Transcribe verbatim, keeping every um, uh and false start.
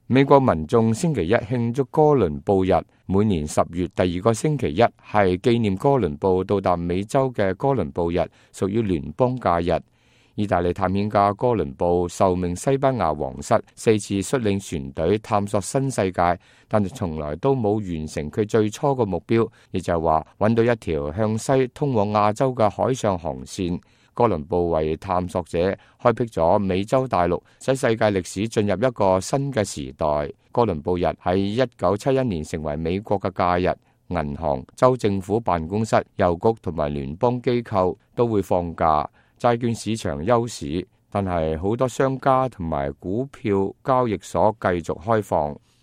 美國民眾星期一慶祝哥倫布日，每年十月第二個星期一係紀念哥倫布到達美洲嘅哥倫布日，屬於聯邦假日。意大利探險家哥倫布受命西班牙皇室，四次率領船隊探索新世界，但係從來都冇完成佢最初嘅目標，亦就係話揾到一條向西通往亞洲嘅海上航線。哥倫布為探索者開闢咗美洲大陸，使世界歷史進入一個新嘅時代。哥倫布日喺一九七一年成為美國嘅假日，銀行、州政府辦公室、郵局同埋聯邦機構都會放假，債券市場休市，但係好多商家同埋股票交易所繼續開放。